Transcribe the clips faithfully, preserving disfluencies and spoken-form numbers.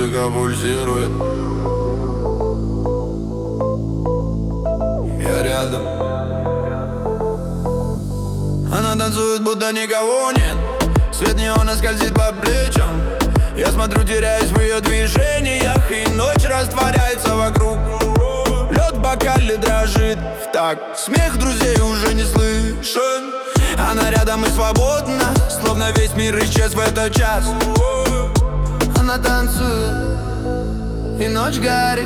музыка пульсирует. Я рядом. Она танцует, будто никого нет. Свет неона скользит по плечам. Я смотрю, теряюсь в ее движениях, и ночь растворяется вокруг. Лед в бокале дрожит в такт. Смех друзей уже не слышен. Она рядом и свободна, словно весь мир исчез в этот час. Она танцует, и ночь горит.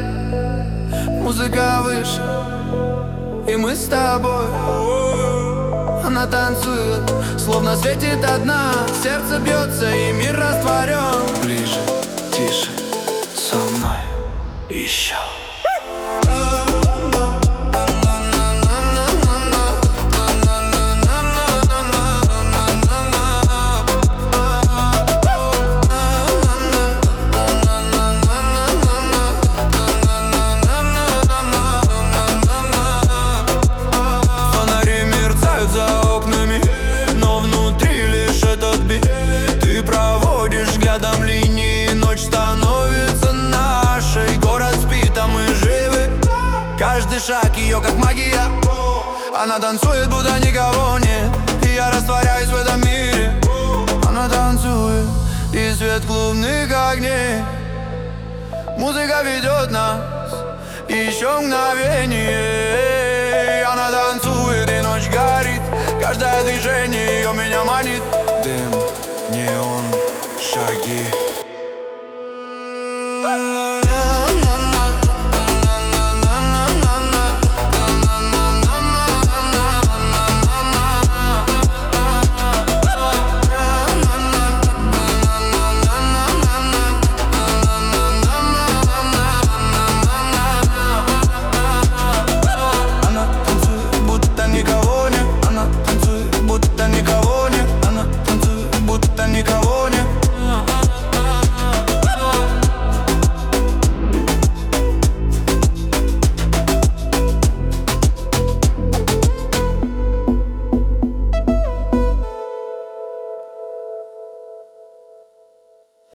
Музыка выше, и мы с тобой. Она танцует, словно светит одна. Сердце бьется, и мир растворен. Ближе, тише, со мной еще. Ты проводишь взглядом линии, ночь становится нашей. Город спит, а мы живы. Каждый шаг ее как магия. Она танцует, будто никого нет, и я растворяюсь в этом мире. Она танцует, и свет клубных огней. Музыка ведет нас еще мгновение. Она танцует, и ночь горит. Каждое движение ее меня манит. Дым, неон, шаги.